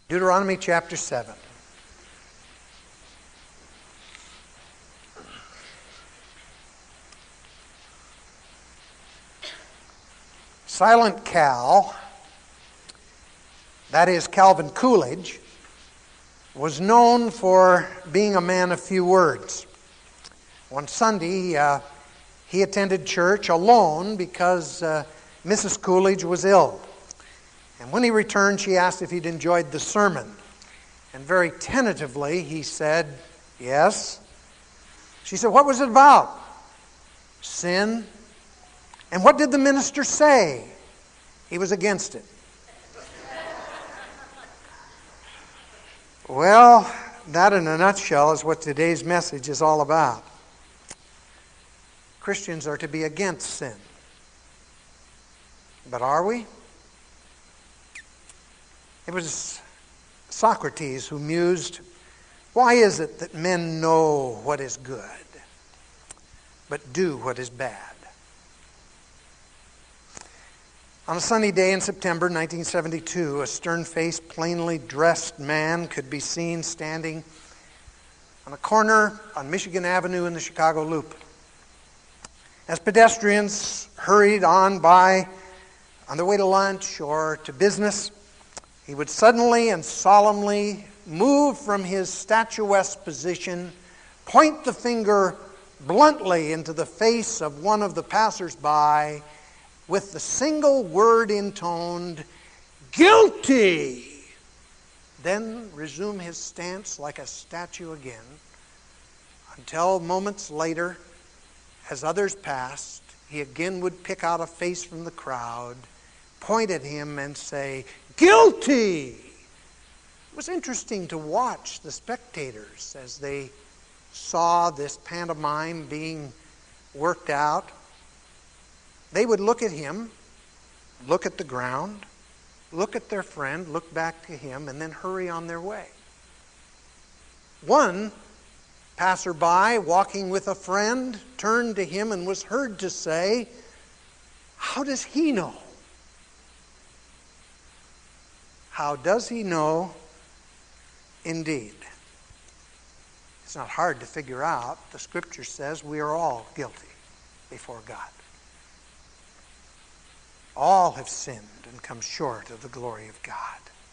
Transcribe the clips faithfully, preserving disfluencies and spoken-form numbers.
Deuteronomy chapter seven. Silent Cal, that is Calvin Coolidge, was known for being a man of few words. One Sunday, uh, he attended church alone because uh, Missus Coolidge was ill. And when he returned, she asked if he'd enjoyed the sermon. And very tentatively, he said, yes. She said, what was it about? Sin. And what did the minister say? He was against it. Well, that in a nutshell is what today's message is all about. Christians are to be against sin. But are we? It was Socrates who mused, why is it that men know what is good, but do what is bad? On a sunny day in September nineteen seventy-two, a stern-faced, plainly dressed man could be seen standing on a corner on Michigan Avenue in the Chicago Loop. As pedestrians hurried on by on their way to lunch or to business, he would suddenly and solemnly move from his statuesque position, point the finger bluntly into the face of one of the passers-by with the single word intoned, guilty, then resume his stance like a statue again, until moments later, as others passed, he again would pick out a face from the crowd, point at him and say, guilty! It was interesting to watch the spectators as they saw this pantomime being worked out. They would look at him, look at the ground, look at their friend, look back to him, and then hurry on their way. One passerby walking with a friend turned to him and was heard to say, how does he know? How does he know? Indeed. It's not hard to figure out. The Scripture says we are all guilty before God. All have sinned and come short of the glory of God.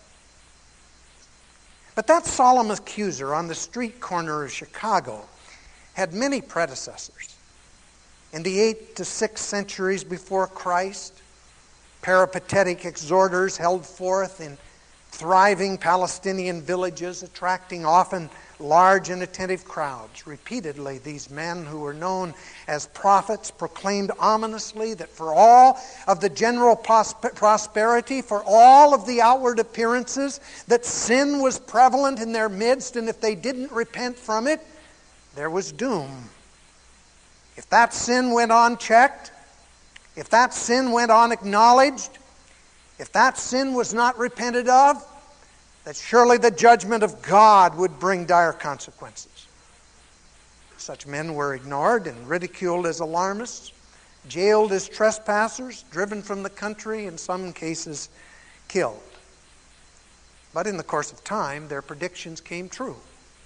But that solemn accuser on the street corner of Chicago had many predecessors. In the eighth to sixth centuries before Christ, peripatetic exhorters held forth in thriving Palestinian villages, attracting often large and attentive crowds. Repeatedly, these men who were known as prophets proclaimed ominously that for all of the general prosperity, for all of the outward appearances, that sin was prevalent in their midst, and if they didn't repent from it, there was doom. If that sin went unchecked, if that sin went unacknowledged, if that sin was not repented of, that surely the judgment of God would bring dire consequences. Such men were ignored and ridiculed as alarmists, jailed as trespassers, driven from the country, in some cases killed. But in the course of time, their predictions came true,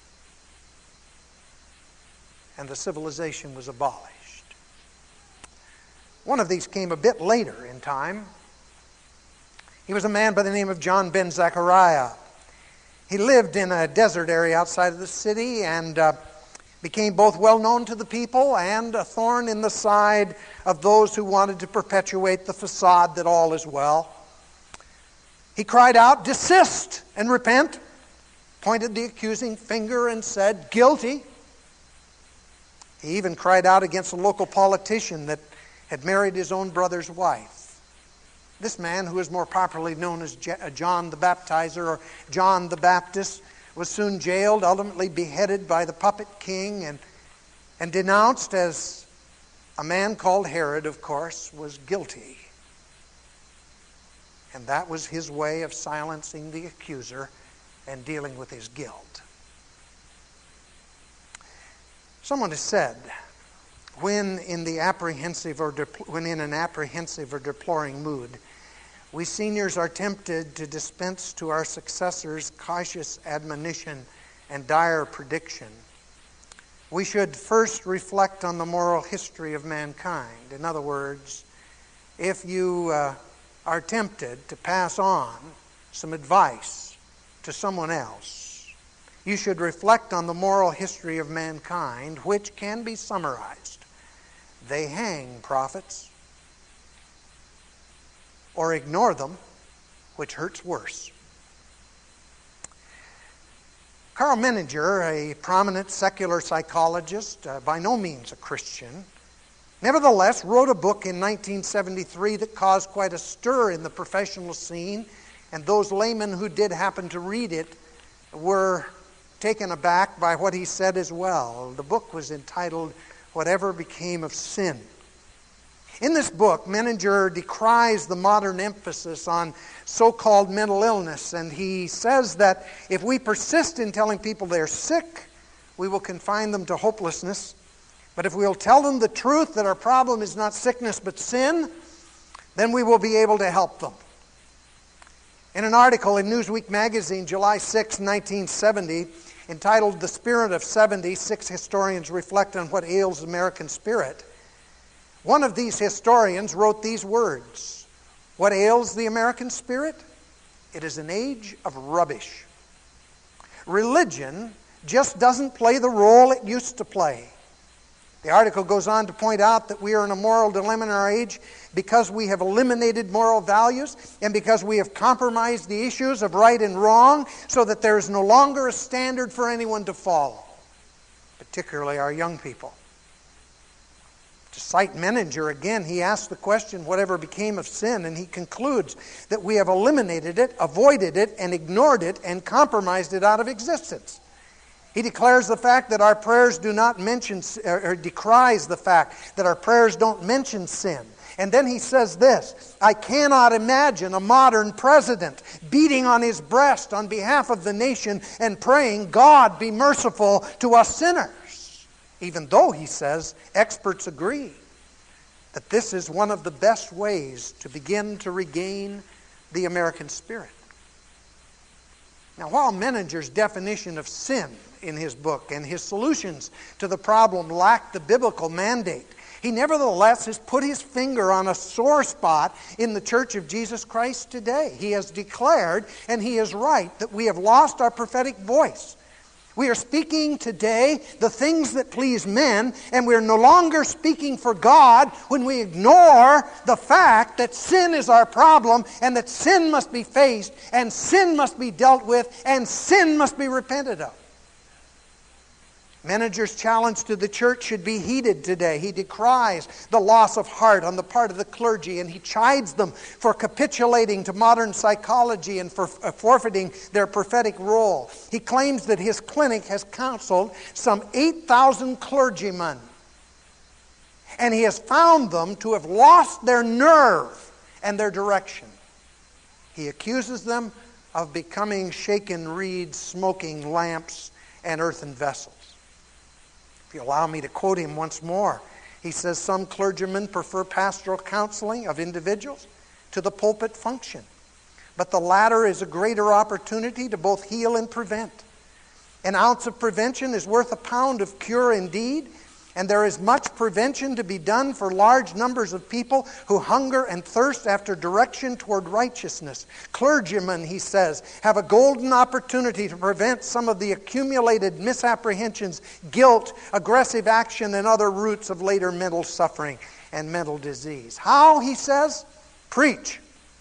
and the civilization was abolished. One of these came a bit later in time. He was a man by the name of John ben Zechariah. He lived in a desert area outside of the city and uh, became both well known to the people and a thorn in the side of those who wanted to perpetuate the facade that all is well. He cried out, desist and repent, pointed the accusing finger and said, guilty. He even cried out against a local politician that had married his own brother's wife. This man, who is more popularly known as John the Baptizer or John the Baptist, was soon jailed, ultimately beheaded by the puppet king, and, and denounced as a man called Herod, of course, was guilty. And that was his way of silencing the accuser and dealing with his guilt. Someone has said, when in the apprehensive or de- when in an apprehensive or deploring mood, we seniors are tempted to dispense to our successors cautious admonition and dire prediction. We should first reflect on the moral history of mankind. In other words, if you uh, are tempted to pass on some advice to someone else, you should reflect on the moral history of mankind, which can be summarized. They hang prophets, or ignore them, which hurts worse. Karl Menninger, a prominent secular psychologist, uh, by no means a Christian, nevertheless wrote a book in nineteen seventy-three that caused quite a stir in the professional scene, and those laymen who did happen to read it were taken aback by what he said as well. The book was entitled Whatever Became of Sin. In this book, Menninger decries the modern emphasis on so-called mental illness, and he says that if we persist in telling people they're sick, we will confine them to hopelessness. But if we'll tell them the truth that our problem is not sickness but sin, then we will be able to help them. In an article in Newsweek magazine, July sixth, nineteen seventy, entitled The Spirit of seventy, Six Historians Reflect on What Ails the American Spirit, one of these historians wrote these words: "What ails the American spirit? It is an age of rubbish. Religion just doesn't play the role it used to play." The article goes on to point out that we are in a moral dilemma in our age because we have eliminated moral values and because we have compromised the issues of right and wrong so that there is no longer a standard for anyone to follow, particularly our young people. To cite Menninger again, he asks the question, whatever became of sin, and he concludes that we have eliminated it, avoided it, and ignored it, and compromised it out of existence. He declares the fact that our prayers do not mention, or decries the fact that our prayers don't mention sin. And then he says this: "I cannot imagine a modern president beating on his breast on behalf of the nation and praying, 'God, be merciful to us sinners.'" Even though, he says, experts agree that this is one of the best ways to begin to regain the American spirit. Now, while Menninger's definition of sin in his book and his solutions to the problem lack the biblical mandate, he nevertheless has put his finger on a sore spot in the Church of Jesus Christ today. He has declared, and he is right, that we have lost our prophetic voice. We are speaking today the things that please men, and we are no longer speaking for God when we ignore the fact that sin is our problem and that sin must be faced and sin must be dealt with and sin must be repented of. Menninger's challenge to the church should be heeded today. He decries the loss of heart on the part of the clergy, and he chides them for capitulating to modern psychology and for forfeiting their prophetic role. He claims that his clinic has counseled some eight thousand clergymen, and he has found them to have lost their nerve and their direction. He accuses them of becoming shaken reeds, smoking lamps, and earthen vessels. If you allow me to quote him once more, he says, "Some clergymen prefer pastoral counseling of individuals to the pulpit function, but the latter is a greater opportunity to both heal and prevent. An ounce of prevention is worth a pound of cure indeed, and there is much prevention to be done for large numbers of people who hunger and thirst after direction toward righteousness. Clergymen," he says, "have a golden opportunity to prevent some of the accumulated misapprehensions, guilt, aggressive action, and other roots of later mental suffering and mental disease." How, he says? Preach.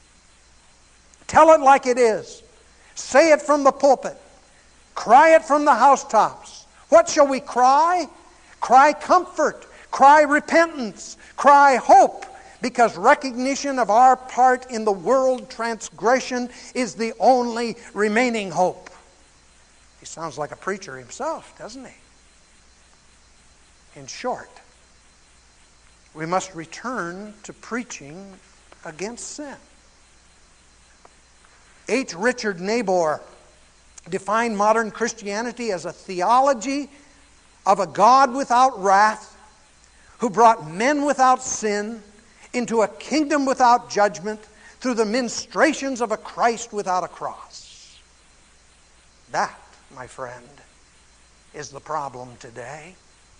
Tell it like it is. Say it from the pulpit. Cry it from the housetops. What shall we cry? Cry comfort, cry repentance, cry hope, because recognition of our part in the world transgression is the only remaining hope. He sounds like a preacher himself, doesn't he? In short, we must return to preaching against sin. H. Richard Nabor defined modern Christianity as a theology of a God without wrath, who brought men without sin into a kingdom without judgment, through the ministrations of a Christ without a cross. That, my friend, is the problem today.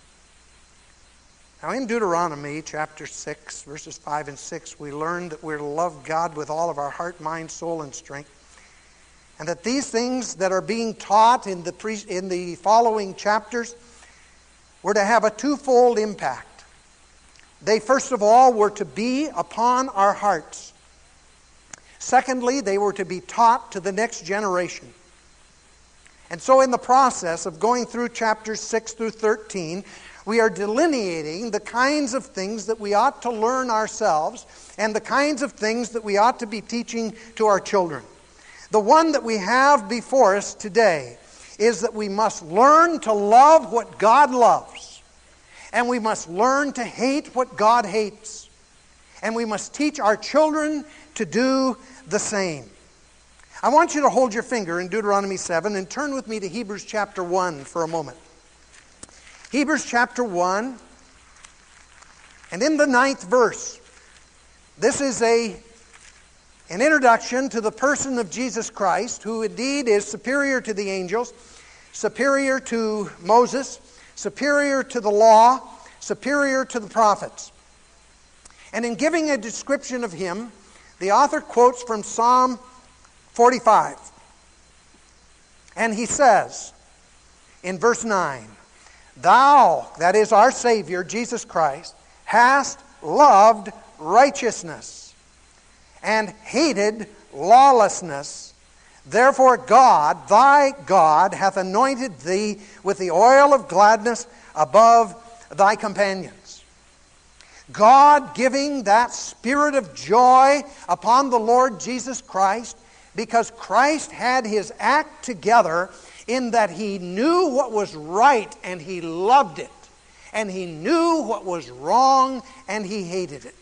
Now in Deuteronomy chapter six, verses five and six, we learn that we're to love God with all of our heart, mind, soul, and strength. And that these things that are being taught in the, pre- in the following chapters were to have a twofold impact. They, first of all, were to be upon our hearts. Secondly, they were to be taught to the next generation. And so in the process of going through chapters six through thirteen, we are delineating the kinds of things that we ought to learn ourselves and the kinds of things that we ought to be teaching to our children. The one that we have before us today is that we must learn to love what God loves. And we must learn to hate what God hates. And we must teach our children to do the same. I want you to hold your finger in Deuteronomy seven and turn with me to Hebrews chapter one for a moment. Hebrews chapter one, and in the ninth verse, this is a An introduction to the person of Jesus Christ, who indeed is superior to the angels, superior to Moses, superior to the law, superior to the prophets. And in giving a description of him, the author quotes from Psalm forty-five. And he says in verse nine, "Thou," that is our Savior, Jesus Christ, "hast loved righteousness and hated lawlessness. Therefore God, thy God, hath anointed thee with the oil of gladness above thy companions." God giving that spirit of joy upon the Lord Jesus Christ, because Christ had his act together in that he knew what was right and he loved it, and he knew what was wrong and he hated it.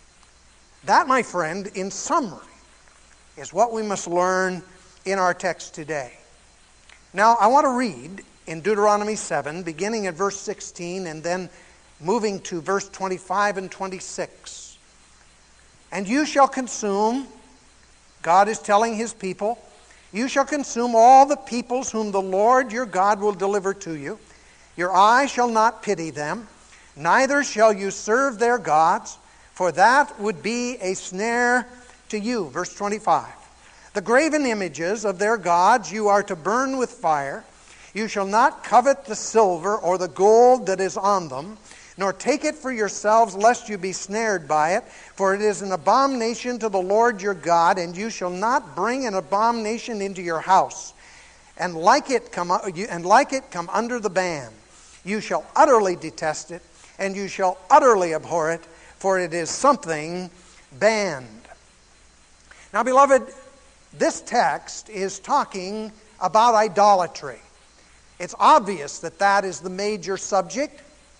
That, my friend, in summary, is what we must learn in our text today. Now, I want to read in Deuteronomy seven, beginning at verse sixteen, and then moving to verse twenty-five and twenty-six. "And you shall consume," God is telling his people, "you shall consume all the peoples whom the Lord your God will deliver to you. Your eye shall not pity them, neither shall you serve their gods, for that would be a snare to you." Verse twenty-five. "The graven images of their gods you are to burn with fire. You shall not covet the silver or the gold that is on them, nor take it for yourselves, lest you be snared by it. For it is an abomination to the Lord your God, and you shall not bring an abomination into your house, and like it come, and like it come under the ban. You shall utterly detest it, and you shall utterly abhor it, for it is something banned." Now, beloved, this text is talking about idolatry. It's obvious that that is the major subject.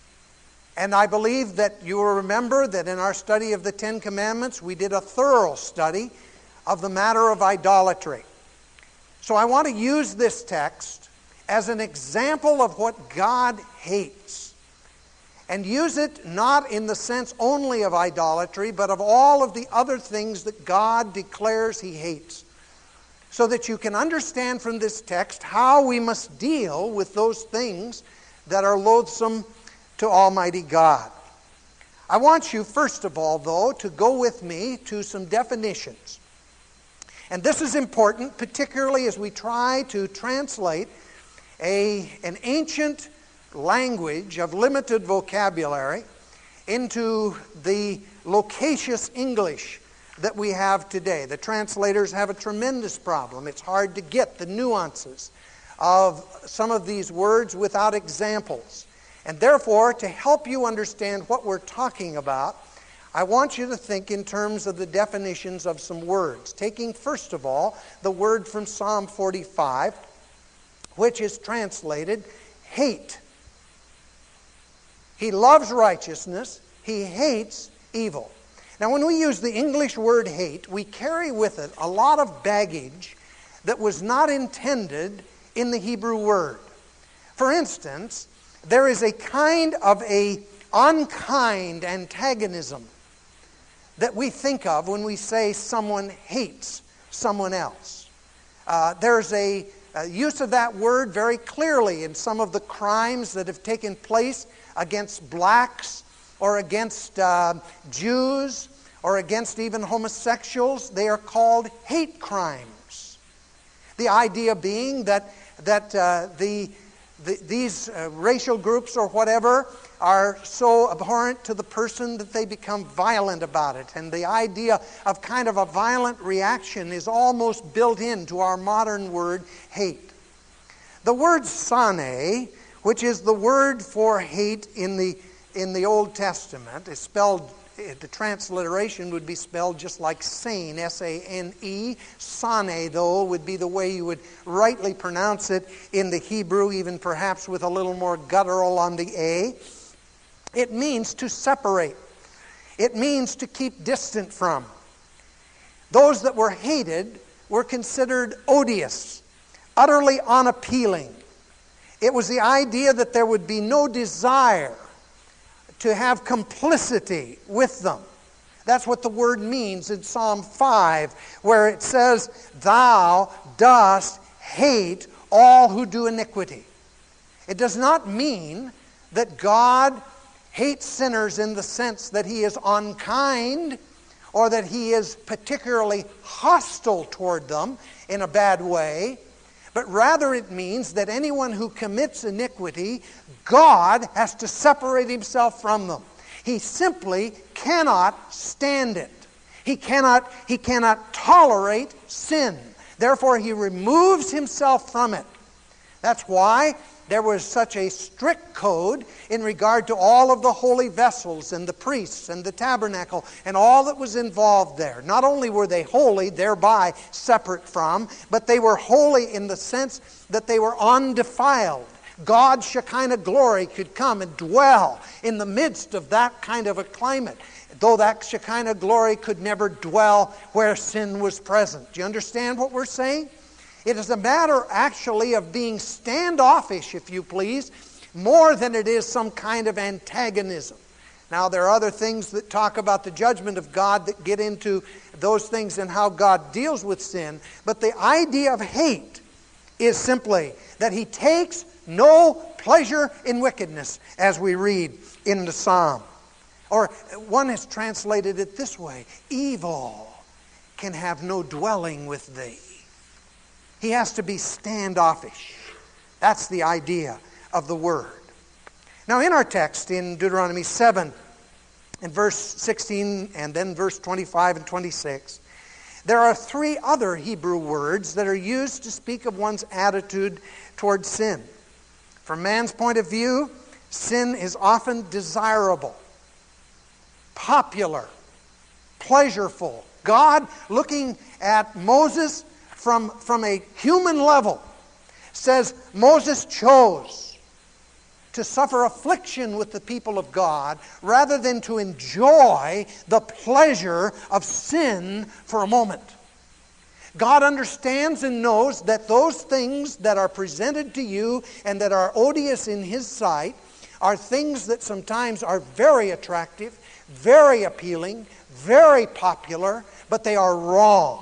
And I believe that you will remember that in our study of the Ten Commandments, we did a thorough study of the matter of idolatry. So I want to use this text as an example of what God hates. And use it not in the sense only of idolatry, but of all of the other things that God declares he hates. So that you can understand from this text how we must deal with those things that are loathsome to Almighty God. I want you, first of all, though, to go with me to some definitions. And this is important, particularly as we try to translate a, an ancient language of limited vocabulary into the loquacious English that we have today. The translators have a tremendous problem. It's hard to get the nuances of some of these words without examples. And therefore, to help you understand what we're talking about, I want you to think in terms of the definitions of some words. Taking, first of all, the word from Psalm forty-five, which is translated hate. He loves righteousness. He hates evil. Now, when we use the English word hate, we carry with it a lot of baggage that was not intended in the Hebrew word. For instance, there is a kind of a unkind antagonism that we think of when we say someone hates someone else. Uh, there's a, a use of that word very clearly in some of the crimes that have taken place against blacks or against uh, Jews or against even homosexuals. They are called hate crimes. The idea being that, that uh, the, the, these uh, racial groups or whatever are so abhorrent to the person that they become violent about it. And the idea of kind of a violent reaction is almost built into our modern word hate. The word sane, which is the word for hate in the, in the Old Testament, is spelled, the transliteration would be spelled just like sane, S A N E. Sane, though, would be the way you would rightly pronounce it in the Hebrew, even perhaps with a little more guttural on the A. It means to separate. It means to keep distant from. Those that were hated were considered odious, utterly unappealing. It was the idea that there would be no desire to have complicity with them. That's what the word means in Psalm five, where it says, "Thou dost hate all who do iniquity." It does not mean that God hates sinners in the sense that He is unkind or that He is particularly hostile toward them in a bad way, but rather it means that anyone who commits iniquity, God has to separate Himself from them. He simply cannot stand it. He cannot, he cannot tolerate sin. Therefore, He removes Himself from it. That's why there was such a strict code in regard to all of the holy vessels and the priests and the tabernacle and all that was involved there. Not only were they holy, thereby separate from, but they were holy in the sense that they were undefiled. God's Shekinah glory could come and dwell in the midst of that kind of a climate, though that Shekinah glory could never dwell where sin was present. Do you understand what we're saying? It is a matter actually of being standoffish, if you please, more than it is some kind of antagonism. Now, there are other things that talk about the judgment of God that get into those things and how God deals with sin. But the idea of hate is simply that He takes no pleasure in wickedness, as we read in the Psalm. Or one has translated it this way: evil can have no dwelling with thee. He has to be standoffish. That's the idea of the word. Now, in our text in Deuteronomy seven, in verse sixteen and then verse twenty-five and twenty-six, there are three other Hebrew words that are used to speak of one's attitude toward sin. From man's point of view, sin is often desirable, popular, pleasureful. God, looking at Moses from, from a human level, says Moses chose to suffer affliction with the people of God rather than to enjoy the pleasure of sin for a moment. God understands and knows that those things that are presented to you and that are odious in His sight are things that sometimes are very attractive, very appealing, very popular, but they are wrong.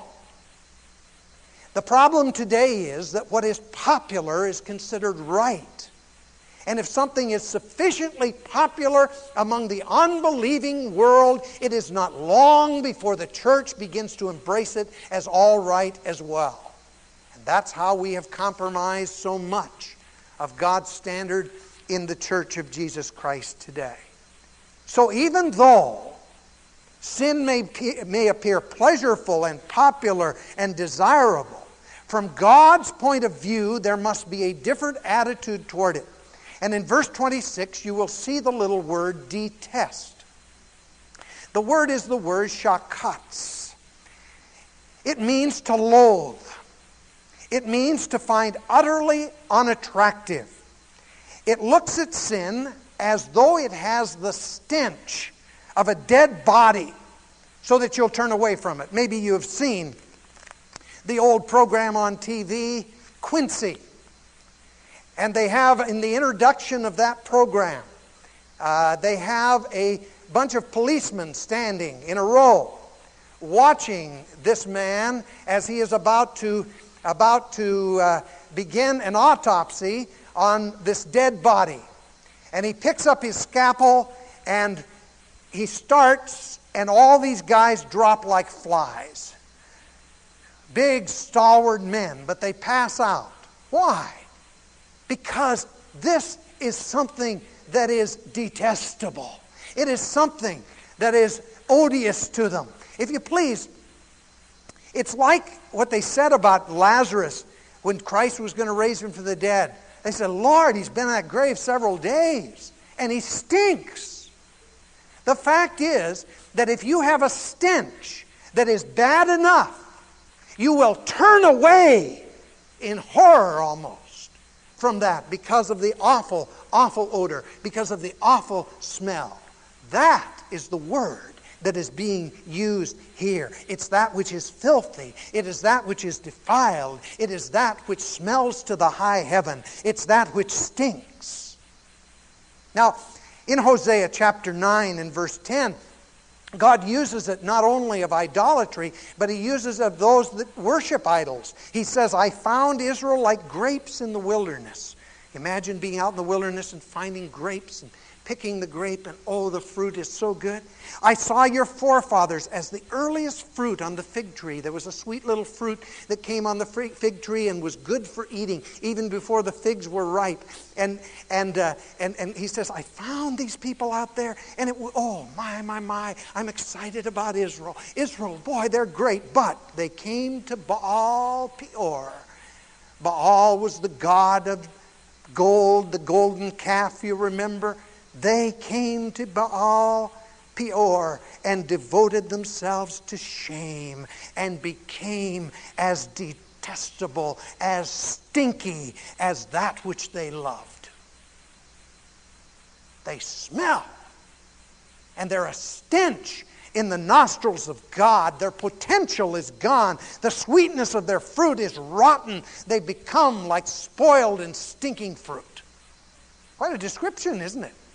The problem today is that what is popular is considered right. And if something is sufficiently popular among the unbelieving world, it is not long before the church begins to embrace it as all right as well. And that's how we have compromised so much of God's standard in the church of Jesus Christ today. So even though sin may, may appear pleasurable and popular and desirable, from God's point of view, there must be a different attitude toward it. And in verse twenty-six, you will see the little word detest. The word is the word shakatz. It means to loathe. It means to find utterly unattractive. It looks at sin as though it has the stench of a dead body, so that you'll turn away from it. Maybe you have seen the old program on T V, Quincy. And they have, in the introduction of that program, uh, they have a, bunch of policemen standing in a row, watching this man as he is about to, about to uh, begin an autopsy on this dead body. And he picks up his scalpel and he starts, and all these guys drop like flies. Big, stalwart men, but they pass out. Why? Because this is something that is detestable. It is something that is odious to them. If you please, it's like what they said about Lazarus when Christ was going to raise him from the dead. They said, Lord, he's been in that grave several days, and he stinks. The fact is that if you have a stench that is bad enough, you will turn away in horror almost from that because of the awful, awful odor, because of the awful smell. That is the word that is being used here. It's that which is filthy. It is that which is defiled. It is that which smells to the high heaven. It's that which stinks. Now, in Hosea chapter nine and verse ten, God uses it not only of idolatry, but He uses it of those that worship idols. He says, I found Israel like grapes in the wilderness. Imagine being out in the wilderness and finding grapes and picking the grape, and oh, the fruit is so good. I saw your forefathers as the earliest fruit on the fig tree. There was a sweet little fruit that came on the fig tree and was good for eating, even before the figs were ripe. And and uh, and and he says, I found these people out there, and it oh my my my, I'm excited about Israel. Israel, boy, they're great, but they came to Baal Peor. Baal was the god of gold, the golden calf, you remember. They came to Baal Peor and devoted themselves to shame and became as detestable, as stinky as that which they loved. They smell, and they're a stench in the nostrils of God. Their potential is gone. The sweetness of their fruit is rotten. They become like spoiled and stinking fruit. Quite a description, isn't it?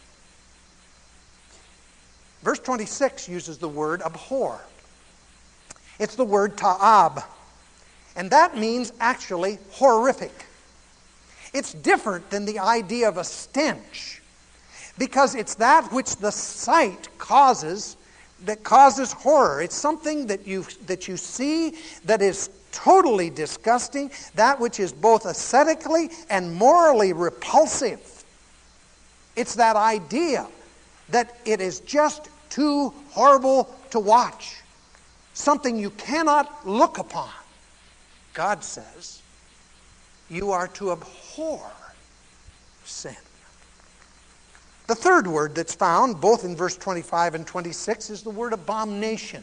Verse twenty-six uses the word abhor. It's the word ta'ab. And that means actually horrific. It's different than the idea of a stench, because it's that which the sight causes that causes horror. It's something that you that you see that is totally disgusting, that which is both aesthetically and morally repulsive. It's that idea that it is just too horrible to watch. Something you cannot look upon. God says you are to abhor sin. The third word that's found, both in verse twenty-five and twenty-six, is the word abomination.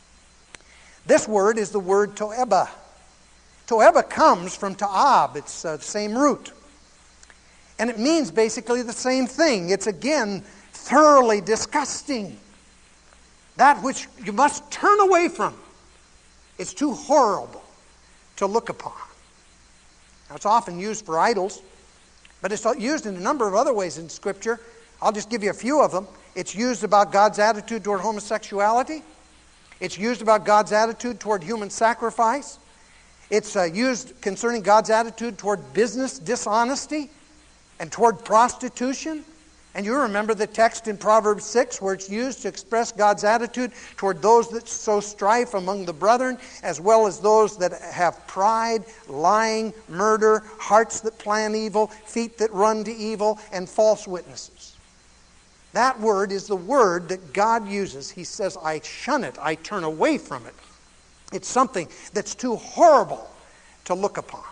This word is the word to'eba. To'eba comes from ta'ab. It's uh, the same root. And it means basically the same thing. It's again thoroughly disgusting. That which you must turn away from. It's too horrible to look upon. Now, it's often used for idols, but it's used in a number of other ways in Scripture. I'll just give you a few of them. It's used about God's attitude toward homosexuality. It's used about God's attitude toward human sacrifice. It's uh, used concerning God's attitude toward business dishonesty and toward prostitution. And you remember the text in Proverbs six where it's used to express God's attitude toward those that sow strife among the brethren, as well as those that have pride, lying, murder, hearts that plan evil, feet that run to evil, and false witnesses. That word is the word that God uses. He says, I shun it, I turn away from it. It's something that's too horrible to look upon.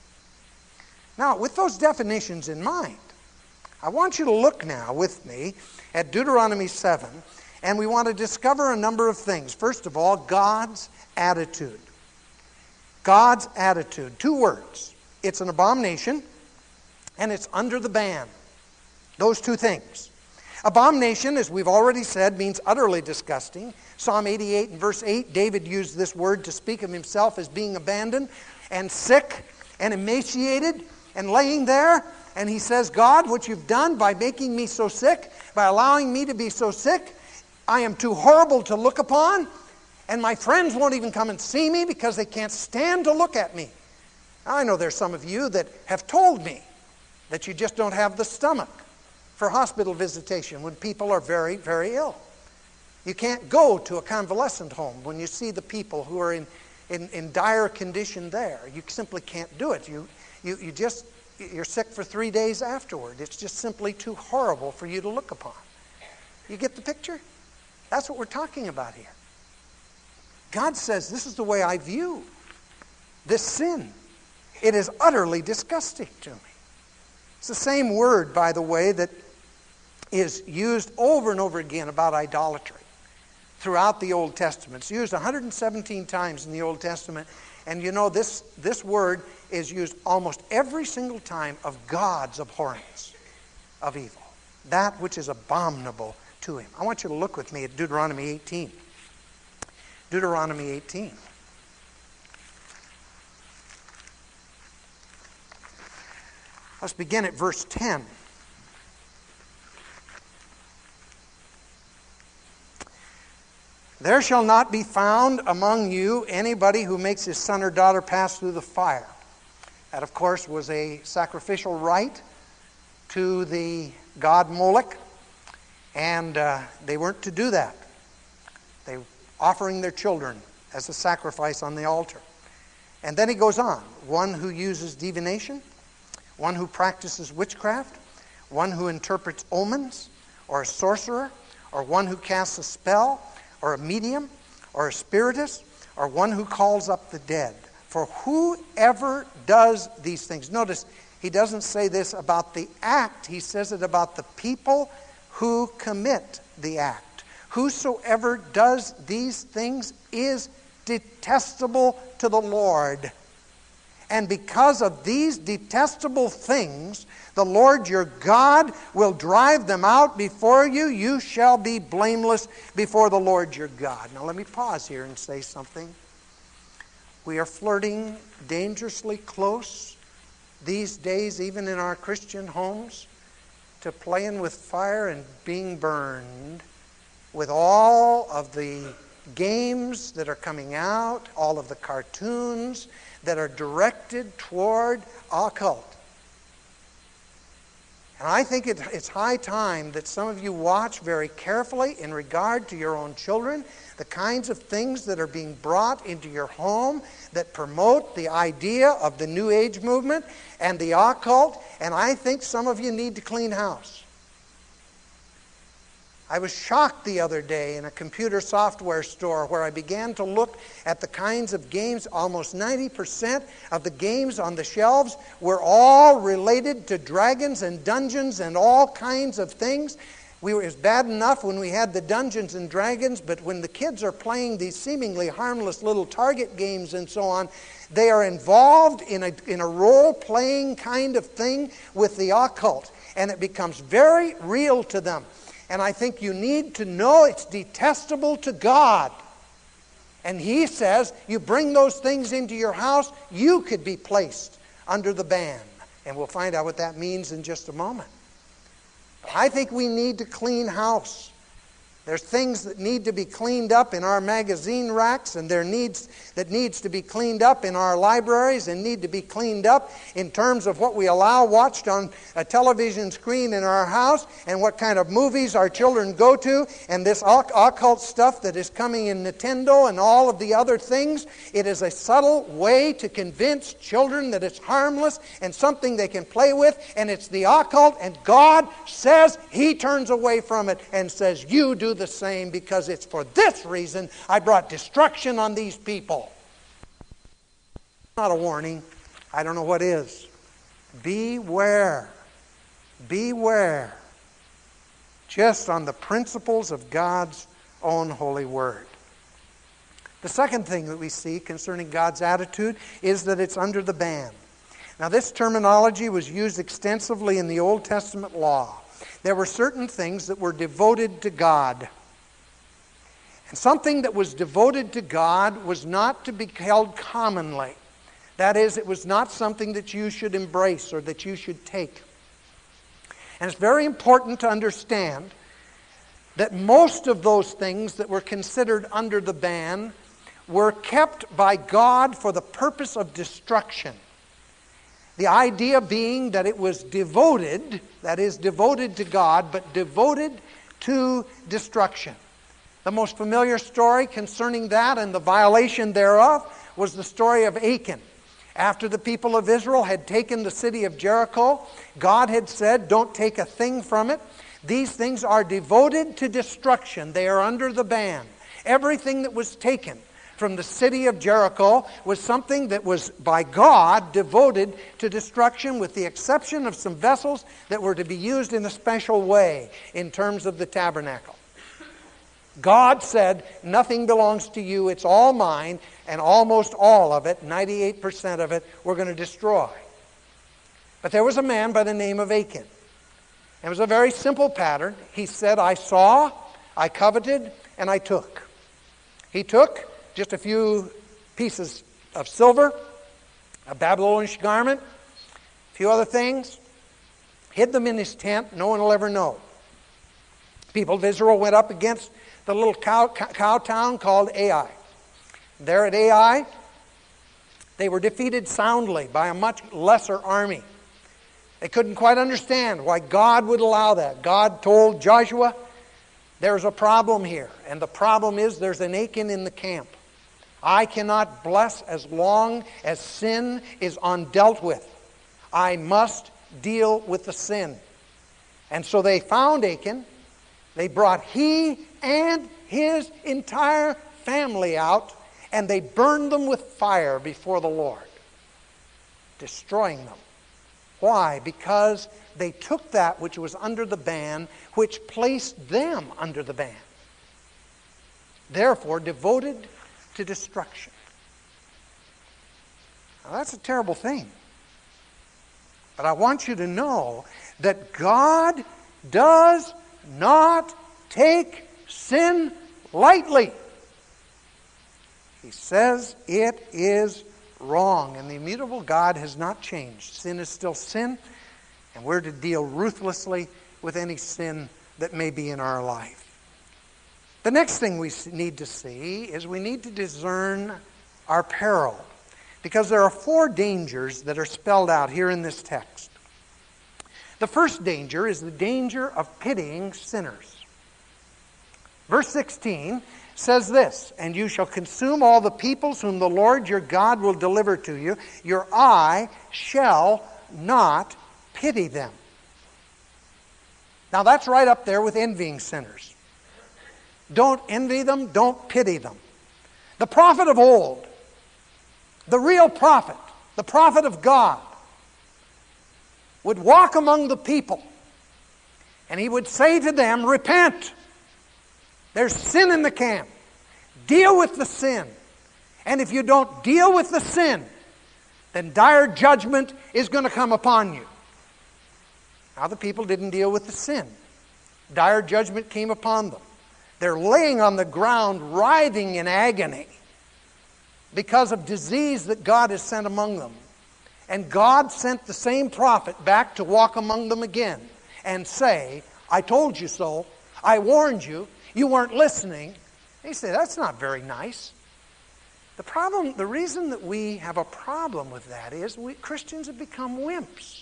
Now, with those definitions in mind, I want you to look now with me at Deuteronomy seven, and we want to discover a number of things. First of all, God's attitude. God's attitude. Two words. It's an abomination, and it's under the ban. Those two things. Abomination, as we've already said, means utterly disgusting. Psalm eighty-eight and verse eight, David used this word to speak of himself as being abandoned and sick and emaciated and laying there. And he says, God, what you've done by making me so sick, by allowing me to be so sick, I am too horrible to look upon, and my friends won't even come and see me because they can't stand to look at me. I know there's some of you that have told me that you just don't have the stomach for hospital visitation when people are very, very ill. You can't go to a convalescent home when you see the people who are in, in, in dire condition there. You simply can't do it. You, you, you just, you're sick for three days afterward. It's just simply too horrible for you to look upon. You get the picture? That's what we're talking about here. God says, this is the way I view this sin. It is utterly disgusting to me. It's the same word, by the way, that is used over and over again about idolatry throughout the Old Testament. It's used one hundred seventeen times in the Old Testament. And you know, this, this word is used almost every single time of God's abhorrence of evil. That which is abominable to Him. I want you to look with me at Deuteronomy eighteen. Deuteronomy eighteen. Let's begin at verse ten. There shall not be found among you anybody who makes his son or daughter pass through the fire. That, of course, was a sacrificial rite to the god Moloch, and uh, they weren't to do that. They were offering their children as a sacrifice on the altar. And then he goes on. One who uses divination, one who practices witchcraft, one who interprets omens, or a sorcerer, or one who casts a spell, or a medium, or a spiritist, or one who calls up the dead. For whoever does these things. Notice, he doesn't say this about the act. He says it about the people who commit the act. Whosoever does these things is detestable to the Lord. And because of these detestable things, the Lord your God will drive them out before you. You shall be blameless before the Lord your God. Now let me pause here and say something. We are flirting dangerously close these days, even in our Christian homes, to playing with fire and being burned with all of the games that are coming out, all of the cartoons that are directed toward occult. And I think it, it's high time that some of you watch very carefully in regard to your own children, the kinds of things that are being brought into your home that promote the idea of the New Age movement and the occult. And I think some of you need to clean house. I was shocked the other day in a computer software store where I began to look at the kinds of games. Almost ninety percent of the games on the shelves were all related to dragons and dungeons and all kinds of things. We were, it was bad enough when we had the Dungeons and Dragons, but when the kids are playing these seemingly harmless little target games and so on, they are involved in a, in a role-playing kind of thing with the occult, and it becomes very real to them. And I think you need to know it's detestable to God. And He says, you bring those things into your house, you could be placed under the ban. And we'll find out what that means in just a moment. But I think we need to clean house. There's things that need to be cleaned up in our magazine racks, and there needs that needs to be cleaned up in our libraries, and need to be cleaned up in terms of what we allow watched on a television screen in our house, and what kind of movies our children go to, and this occult stuff that is coming in Nintendo and all of the other things. It is a subtle way to convince children that it's harmless and something they can play with, and it's the occult, and God says He turns away from it and says, you do the same, because it's for this reason I brought destruction on these people. Not a warning. I don't know what is. Beware. Beware. Just on the principles of God's own holy word. The second thing that we see concerning God's attitude is that it's under the ban. Now, this terminology was used extensively in the Old Testament law. There were certain things that were devoted to God. And something that was devoted to God was not to be held commonly. That is, it was not something that you should embrace or that you should take. And it's very important to understand that most of those things that were considered under the ban were kept by God for the purpose of destruction. The idea being that it was devoted, that is, devoted to God, but devoted to destruction. The most familiar story concerning that and the violation thereof was the story of Achan. After the people of Israel had taken the city of Jericho, God had said, don't take a thing from it. These things are devoted to destruction. They are under the ban. Everything that was taken from the city of Jericho was something that was by God devoted to destruction, with the exception of some vessels that were to be used in a special way in terms of the tabernacle. God said, nothing belongs to you, it's all mine, and almost all of it, ninety-eight percent of it, we're going to destroy. But there was a man by the name of Achan. It was a very simple pattern. He said, I saw, I coveted, and I took. He took just a few pieces of silver, a Babylonian garment, a few other things, hid them in his tent. No one will ever know. People of Israel went up against the little cow, cow town called Ai. There at Ai, they were defeated soundly by a much lesser army. They couldn't quite understand why God would allow that. God told Joshua, there's a problem here. And the problem is there's an Achan in the camp. I cannot bless as long as sin is undealt with. I must deal with the sin. And so they found Achan. They brought he and his entire family out, and they burned them with fire before the Lord, destroying them. Why? Because they took that which was under the ban, which placed them under the ban. Therefore, devoted to destruction. Now, that's a terrible thing. But I want you to know that God does not take sin lightly. He says it is wrong, and the immutable God has not changed. Sin is still sin, and we're to deal ruthlessly with any sin that may be in our life. The next thing we need to see is we need to discern our peril, because there are four dangers that are spelled out here in this text. The first danger is the danger of pitying sinners. Verse sixteen says this, and you shall consume all the peoples whom the Lord your God will deliver to you. Your eye shall not pity them. Now that's right up there with envying sinners. Don't envy them, don't pity them. The prophet of old, the real prophet, the prophet of God, would walk among the people, and he would say to them, repent. There's sin in the camp. Deal with the sin. And if you don't deal with the sin, then dire judgment is going to come upon you. Now the people didn't deal with the sin. Dire judgment came upon them. They're laying on the ground, writhing in agony because of disease that God has sent among them. And God sent the same prophet back to walk among them again and say, I told you so. I warned you. You weren't listening. And you say, that's not very nice. The problem, the reason that we have a problem with that is we Christians have become wimps.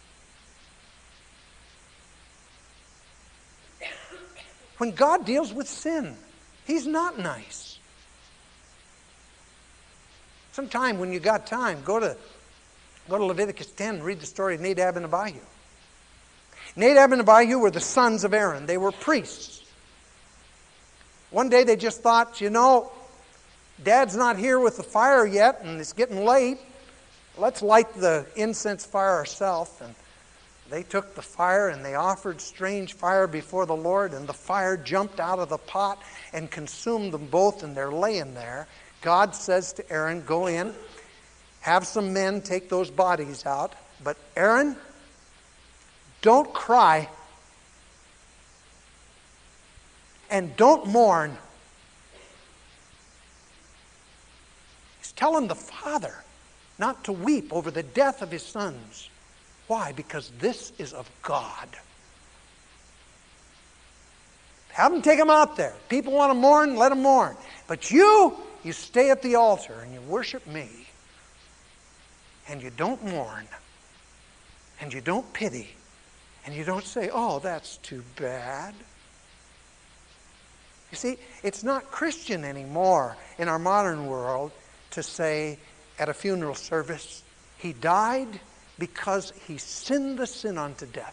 When God deals with sin, He's not nice. Sometime when you got time, go to go to Leviticus ten and read the story of Nadab and Abihu. Nadab and Abihu were the sons of Aaron. They were priests. One day they just thought, you know, Dad's not here with the fire yet, and it's getting late. Let's light the incense fire ourselves. And they took the fire and they offered strange fire before the Lord, and the fire jumped out of the pot and consumed them both, and they're laying there. God says to Aaron, go in, have some men take those bodies out. But Aaron, don't cry and don't mourn. He's telling the father not to weep over the death of his sons. Why? Because this is of God. Have them take them out there. People want to mourn, let them mourn. But you, you stay at the altar and you worship me. And you don't mourn. And you don't pity. And you don't say, oh, that's too bad. You see, it's not Christian anymore in our modern world to say at a funeral service, he died because he sinned the sin unto death.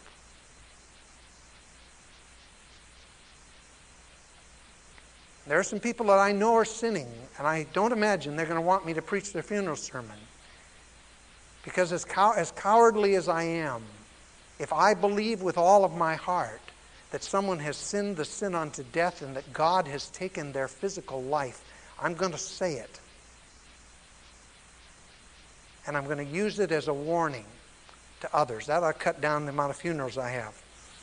There are some people that I know are sinning, and I don't imagine they're going to want me to preach their funeral sermon. Because as, cow- as cowardly as I am, if I believe with all of my heart that someone has sinned the sin unto death and that God has taken their physical life, I'm going to say it. And I'm going to use it as a warning to others. That'll cut down the amount of funerals I have.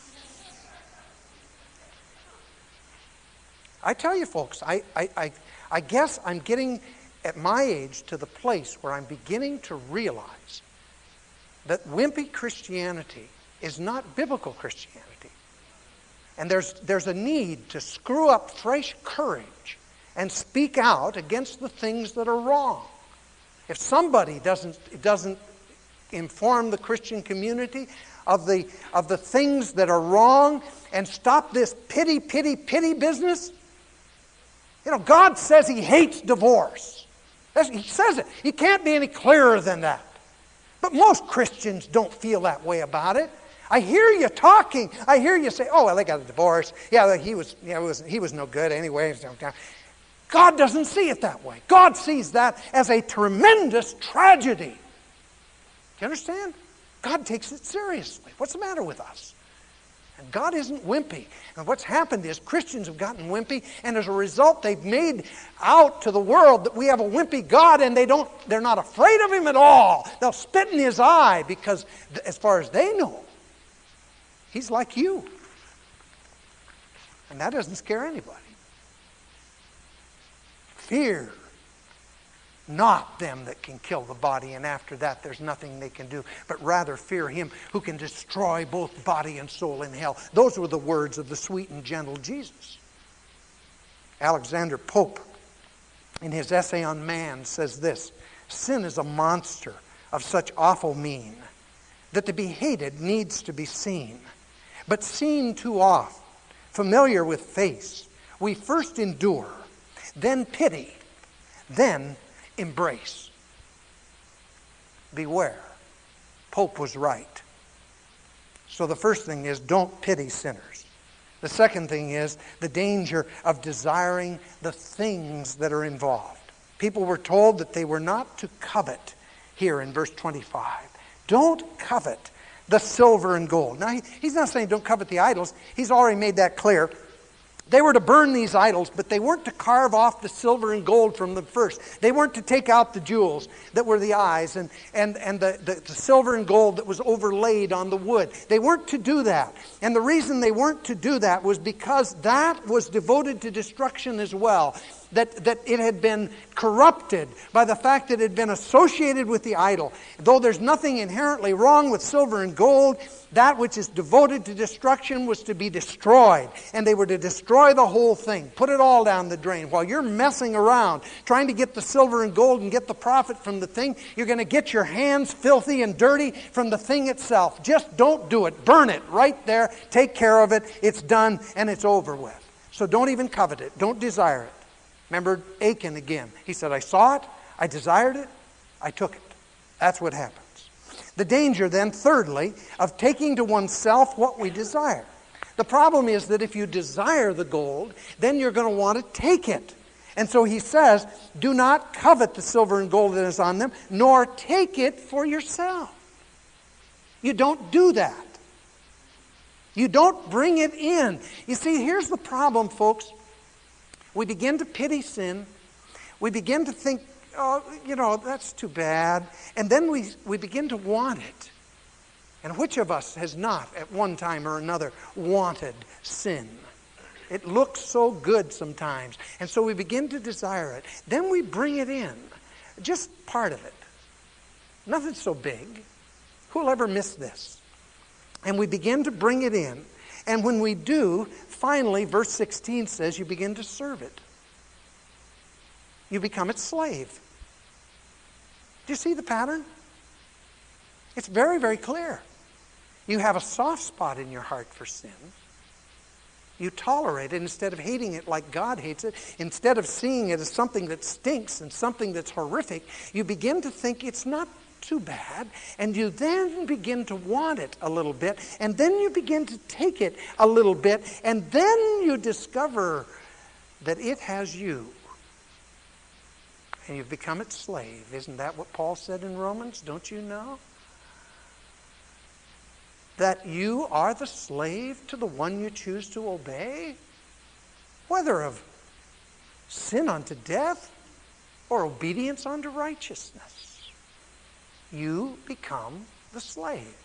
I tell you folks, I, I, I, I guess I'm getting at my age to the place where I'm beginning to realize that wimpy Christianity is not biblical Christianity. And there's, there's a need to screw up fresh courage and speak out against the things that are wrong. If somebody doesn't, doesn't inform the Christian community of the, of the things that are wrong and stop this pity, pity, pity business, you know, God says He hates divorce. That's, he says it. He can't be any clearer than that. But most Christians don't feel that way about it. I hear you talking. I hear you say, oh, well, they got a divorce. Yeah, he was, yeah, was, he was no good anyway. God doesn't see it that way. God sees that as a tremendous tragedy. Do you understand? God takes it seriously. What's the matter with us? And God isn't wimpy. And what's happened is Christians have gotten wimpy, and as a result, they've made out to the world that we have a wimpy God, and they don't, they're not afraid of Him at all. They'll spit in His eye because, as far as they know, He's like you. And that doesn't scare anybody. Fear not them that can kill the body, and after that there's nothing they can do, but rather fear Him who can destroy both body and soul in hell. Those were the words of the sweet and gentle Jesus. Alexander Pope, in his essay on man, says this: sin is a monster of such awful mien that to be hated needs to be seen. But seen too oft, familiar with face, we first endure, then pity, then embrace. Beware. Pope was right. So the first thing is, don't pity sinners. The second thing is the danger of desiring the things that are involved. People were told that they were not to covet here in verse twenty-five. Don't covet the silver and gold. Now, he, he's not saying don't covet the idols. He's already made that clear. They were to burn these idols, but they weren't to carve off the silver and gold from them first. They weren't to take out the jewels that were the eyes and, and, and the, the, the silver and gold that was overlaid on the wood. They weren't to do that. And the reason they weren't to do that was because that was devoted to destruction as well. That, that it had been corrupted by the fact that it had been associated with the idol. Though there's nothing inherently wrong with silver and gold, that which is devoted to destruction was to be destroyed. And they were to destroy the whole thing. Put it all down the drain. While you're messing around, trying to get the silver and gold and get the profit from the thing, you're going to get your hands filthy and dirty from the thing itself. Just don't do it. Burn it right there. Take care of it. It's done and it's over with. So don't even covet it. Don't desire it. Remember Achan again. He said, I saw it, I desired it, I took it. That's what happens. The danger then, thirdly, of taking to oneself what we desire. The problem is that if you desire the gold, then you're going to want to take it. And so he says, do not covet the silver and gold that is on them, nor take it for yourself. You don't do that. You don't bring it in. You see, here's the problem, folks. We begin to pity sin. We begin to think, oh, you know, that's too bad. And then we, we begin to want it. And which of us has not, at one time or another, wanted sin? It looks so good sometimes. And so we begin to desire it. Then we bring it in. Just part of it. Nothing so big. Who'll ever miss this? And we begin to bring it in. And when we do, finally, verse sixteen says you begin to serve it. You become its slave. Do you see the pattern? It's very, very clear. You have a soft spot in your heart for sin. You tolerate it instead of hating it like God hates it. Instead of seeing it as something that stinks and something that's horrific, you begin to think it's not too bad, and you then begin to want it a little bit, and then you begin to take it a little bit, and then you discover that it has you. And you've become its slave. Isn't that what Paul said in Romans? Don't you know? That you are the slave to the one you choose to obey? Whether of sin unto death or obedience unto righteousness. You become the slave.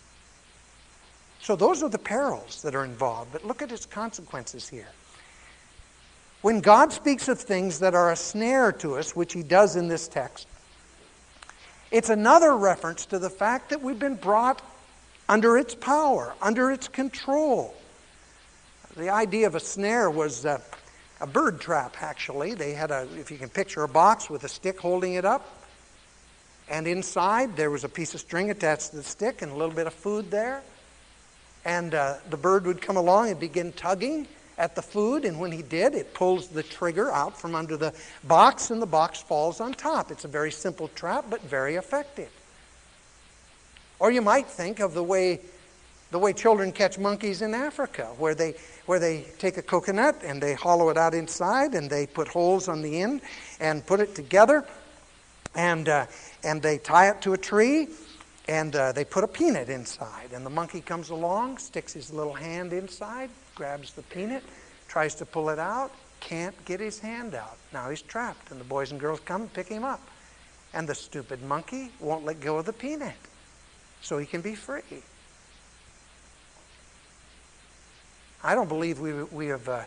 So those are the perils that are involved. But look at its consequences here. When God speaks of things that are a snare to us, which he does in this text, it's another reference to the fact that we've been brought under its power, under its control. The idea of a snare was uh, a bird trap, actually. They had a, if you can picture a box with a stick holding it up, and inside there was a piece of string attached to the stick and a little bit of food there. And uh, the bird would come along and begin tugging at the food, and when he did, it pulls the trigger out from under the box, and the box falls on top. It's a very simple trap, but very effective. Or you might think of the way the way children catch monkeys in Africa, where they where they take a coconut and they hollow it out inside, and they put holes on the end and put it together, and uh, and they tie it to a tree, and uh, they put a peanut inside, and the monkey comes along, sticks his little hand inside, grabs the peanut, tries to pull it out, can't get his hand out. Now he's trapped, and the boys and girls come and pick him up, and the stupid monkey won't let go of the peanut so he can be free. I don't believe we we have uh,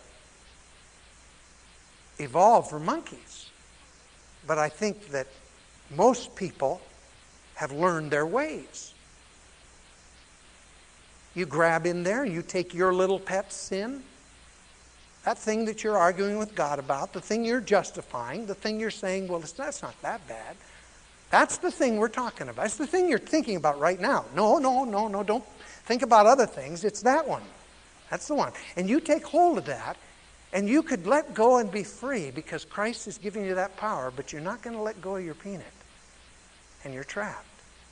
evolved from monkeys, but I think that most people have learned their ways. You grab in there and you take your little pet sin, that thing that you're arguing with God about, the thing you're justifying, the thing you're saying, well, that's not that bad. That's the thing we're talking about. It's the thing you're thinking about right now. No, no, no, no, don't think about other things. It's that one. That's the one. And you take hold of that, and you could let go and be free because Christ is giving you that power, but you're not going to let go of your peanut. And you're trapped.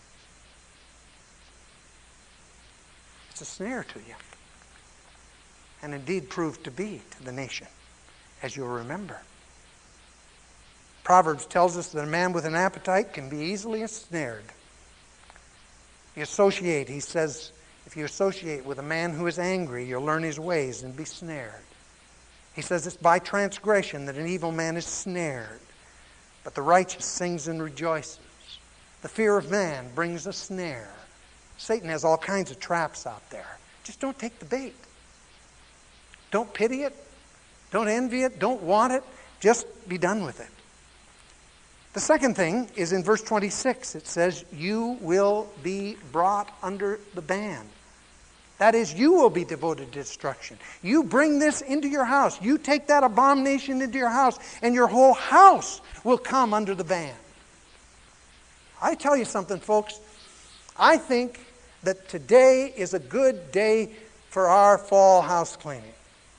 It's a snare to you. And indeed proved to be to the nation, as you'll remember. Proverbs tells us that a man with an appetite can be easily ensnared. You associate, he says, if you associate with a man who is angry, you'll learn his ways and be snared. He says it's by transgression that an evil man is snared, but the righteous sings and rejoices. The fear of man brings a snare. Satan has all kinds of traps out there. Just don't take the bait. Don't pity it. Don't envy it. Don't want it. Just be done with it. The second thing is in verse twenty-six. It says, you will be brought under the ban. That is, you will be devoted to destruction. You bring this into your house. You take that abomination into your house, and your whole house will come under the ban. I tell you something, folks. I think that today is a good day for our fall house cleaning.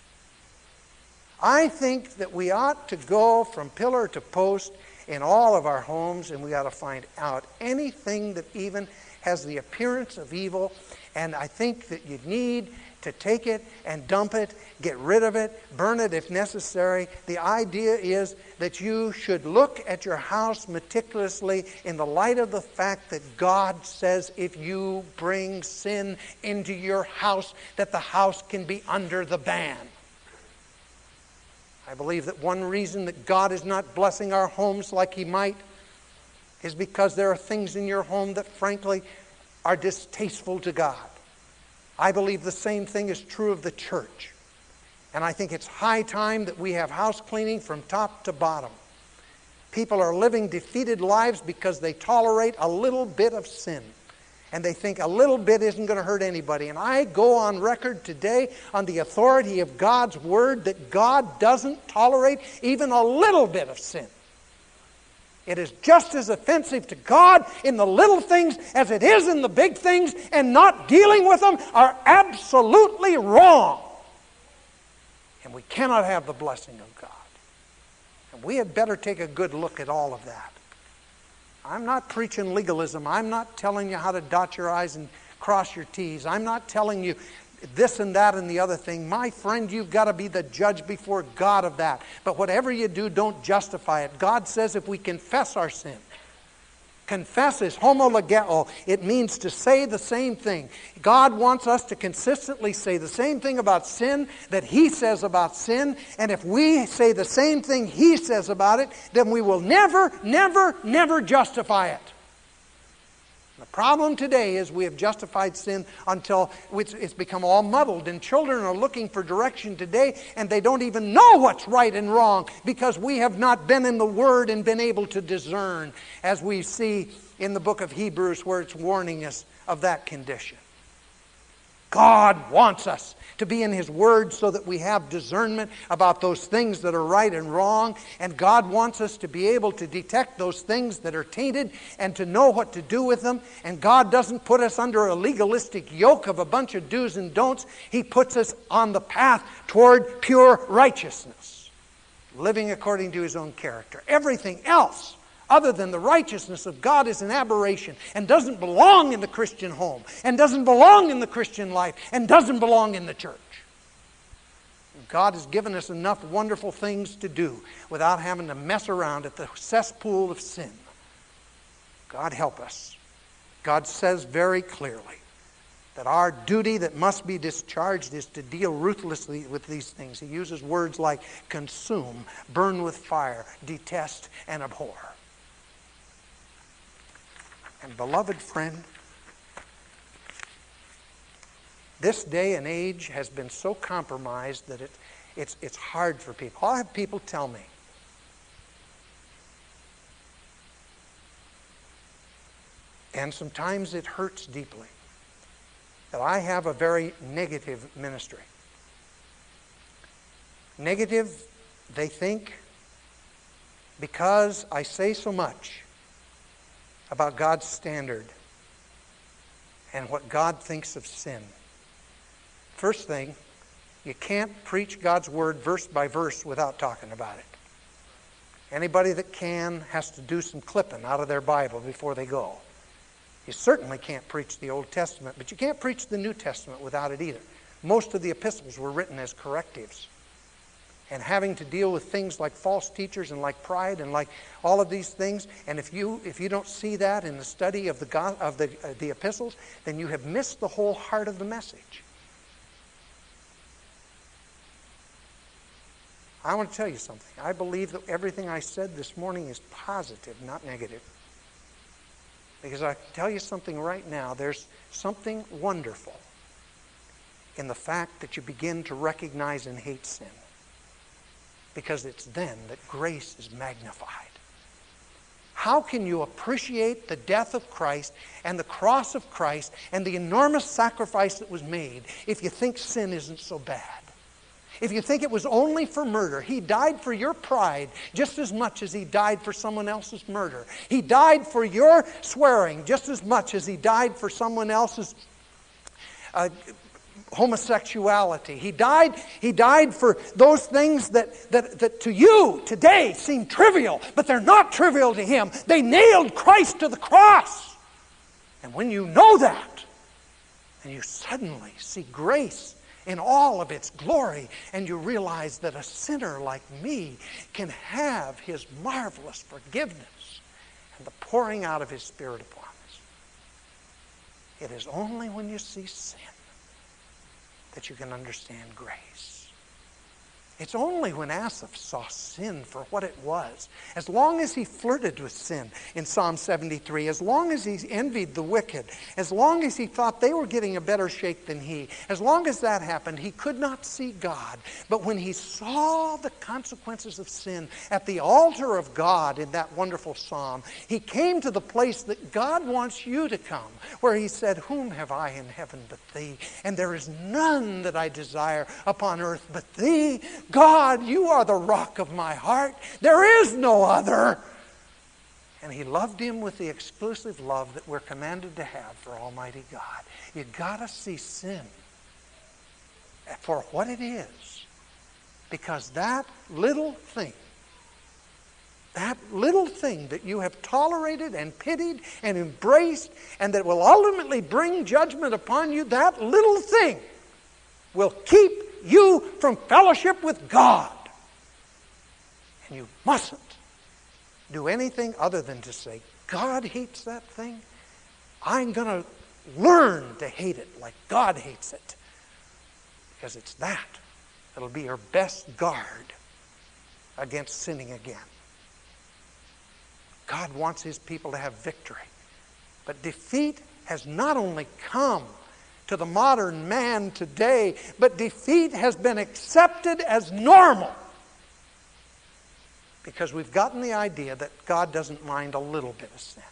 I think that we ought to go from pillar to post in all of our homes, and we ought to find out anything that even has the appearance of evil. And I think that you need to take it and dump it, get rid of it, burn it if necessary. The idea is that you should look at your house meticulously in the light of the fact that God says if you bring sin into your house, that the house can be under the ban. I believe that one reason that God is not blessing our homes like He might is because there are things in your home that frankly are distasteful to God. I believe the same thing is true of the church. And I think it's high time that we have house cleaning from top to bottom. People are living defeated lives because they tolerate a little bit of sin. And they think a little bit isn't going to hurt anybody. And I go on record today on the authority of God's Word that God doesn't tolerate even a little bit of sin. It is just as offensive to God in the little things as it is in the big things, and not dealing with them are absolutely wrong. And we cannot have the blessing of God. And we had better take a good look at all of that. I'm not preaching legalism. I'm not telling you how to dot your I's and cross your T's. I'm not telling you this and that and the other thing. My friend, you've got to be the judge before God of that. But whatever you do, don't justify it. God says if we confess our sin. Confess is homologeo. It means to say the same thing. God wants us to consistently say the same thing about sin that He says about sin. And if we say the same thing He says about it, then we will never, never, never justify it. The problem today is we have justified sin until it's become all muddled. And children are looking for direction today, and they don't even know what's right and wrong because we have not been in the Word and been able to discern, as we see in the book of Hebrews where it's warning us of that condition. God wants us to be in His Word so that we have discernment about those things that are right and wrong. And God wants us to be able to detect those things that are tainted and to know what to do with them. And God doesn't put us under a legalistic yoke of a bunch of do's and don'ts. He puts us on the path toward pure righteousness, living according to His own character. Everything else other than the righteousness of God is an aberration and doesn't belong in the Christian home and doesn't belong in the Christian life and doesn't belong in the church. God has given us enough wonderful things to do without having to mess around at the cesspool of sin. God help us. God says very clearly that our duty that must be discharged is to deal ruthlessly with these things. He uses words like consume, burn with fire, detest, and abhor. And beloved friend, this day and age has been so compromised that it, it's, it's hard for people. I'll have people tell me, and sometimes it hurts deeply, that I have a very negative ministry. Negative, they think, because I say so much about God's standard and what God thinks of sin. First thing, you can't preach God's Word verse by verse without talking about it. Anybody that can has to do some clipping out of their Bible before they go. You certainly can't preach the Old Testament, but you can't preach the New Testament without it either. Most of the epistles were written as correctives. And having to deal with things like false teachers and like pride and like all of these things. And if you if you don't see that in the study of the of the uh, the epistles, then you have missed the whole heart of the message. I want to tell you something. I believe that everything I said this morning is positive, not negative. Because I can tell you something right now. There's something wonderful in the fact that you begin to recognize and hate sin. Because it's then that grace is magnified. How can you appreciate the death of Christ and the cross of Christ and the enormous sacrifice that was made if you think sin isn't so bad? If you think it was only for murder, He died for your pride just as much as He died for someone else's murder. He died for your swearing just as much as He died for someone else's uh, homosexuality. He died, he died for those things that, that, that to you today seem trivial, but they're not trivial to Him. They nailed Christ to the cross. And when you know that, and you suddenly see grace in all of its glory, and you realize that a sinner like me can have His marvelous forgiveness and the pouring out of His Spirit upon us. It is only when you see sin that you can understand grace. It's only when Asaph saw sin for what it was, as long as he flirted with sin in Psalm seventy-three, as long as he envied the wicked, as long as he thought they were getting a better shake than he, as long as that happened, he could not see God. But when he saw the consequences of sin at the altar of God in that wonderful psalm, he came to the place that God wants you to come, where he said, "Whom have I in heaven but thee? And there is none that I desire upon earth but thee. God, you are the rock of my heart. There is no other." And he loved him with the exclusive love that we're commanded to have for Almighty God. You gotta see sin for what it is. Because that little thing, that little thing that you have tolerated and pitied and embraced and that will ultimately bring judgment upon you, that little thing will keep you from fellowship with God. And you mustn't do anything other than to say, God hates that thing. I'm going to learn to hate it like God hates it. Because it's that that'll be your best guard against sinning again. God wants his people to have victory. But defeat has not only come to the modern man today, but defeat has been accepted as normal. Because we've gotten the idea that God doesn't mind a little bit of sin.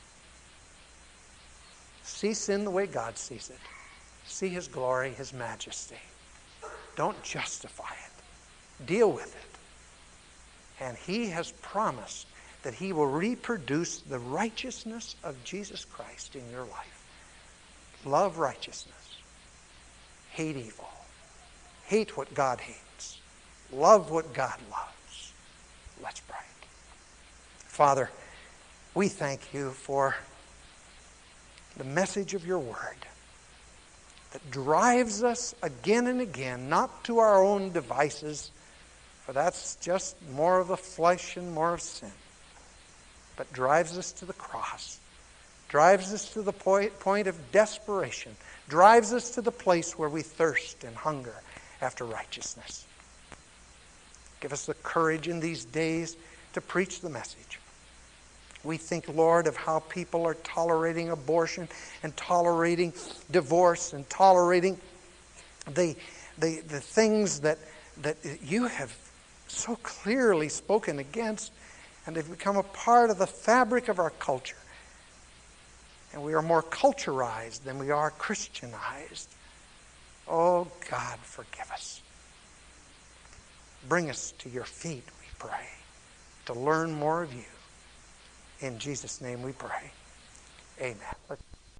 See sin the way God sees it. See his glory, his majesty. Don't justify it. Deal with it. And he has promised that he will reproduce the righteousness of Jesus Christ in your life. Love righteousness. Hate evil. Hate what God hates. Love what God loves. Let's pray. Father, we thank you for the message of your word that drives us again and again, not to our own devices, for that's just more of the flesh and more of sin, but drives us to the cross. Drives us to the point, point of desperation. Drives us to the place where we thirst and hunger after righteousness. Give us the courage in these days to preach the message. We think, Lord, of how people are tolerating abortion and tolerating divorce and tolerating the, the, the things that, that you have so clearly spoken against, and they've become a part of the fabric of our culture. And we are more culturized than we are Christianized. Oh, God, forgive us. Bring us to your feet, we pray, to learn more of you. In Jesus' name we pray. Amen. Let's